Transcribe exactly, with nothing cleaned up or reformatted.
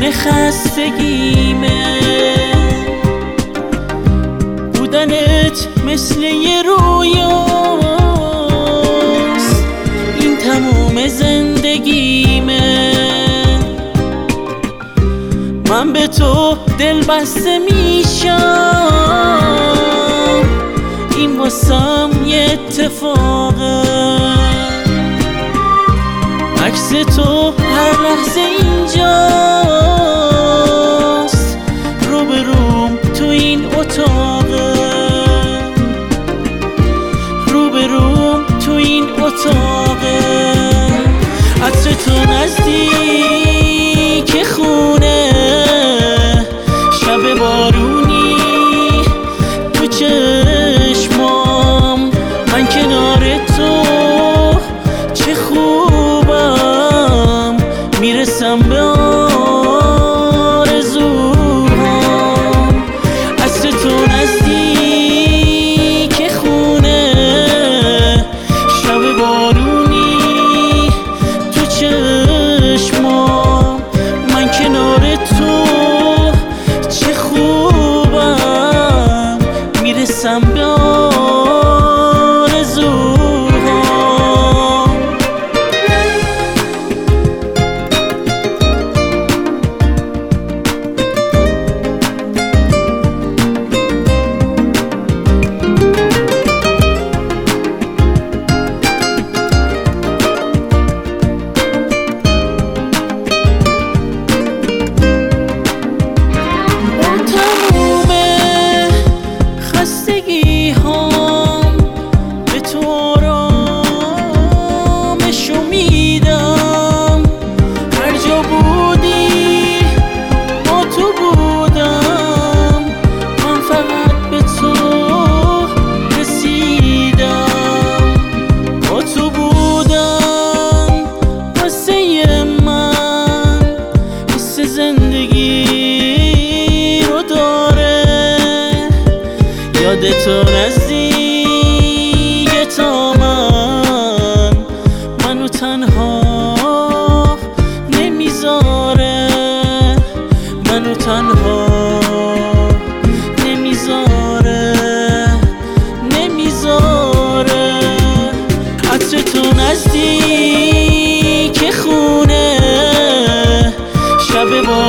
خستگیمه. بودنت مثل یه رویاست، این تموم زندگیمه. من به تو دل بسته میشم، این واسم یه اتفاقه. عکس تو هر لحظه اینجاست، رو به روم تو این اتاقه، رو به روم تو این اتاقه. عطر تو نزدیک خونه، شب بارونی تو چشمام، من کنار تو چه خوبم، میرسم به آرزوهام. عطر تو نزدیک خونه، شب بارونی تو چشمام، من کنار تو چه خوبم، میرسم به آرزوهام. یاد تو نزدیک تا من، منو تنها نمیذاره، منو تنها نمیذاره، نمیذاره. عطر تو نزدیک خونه، شب با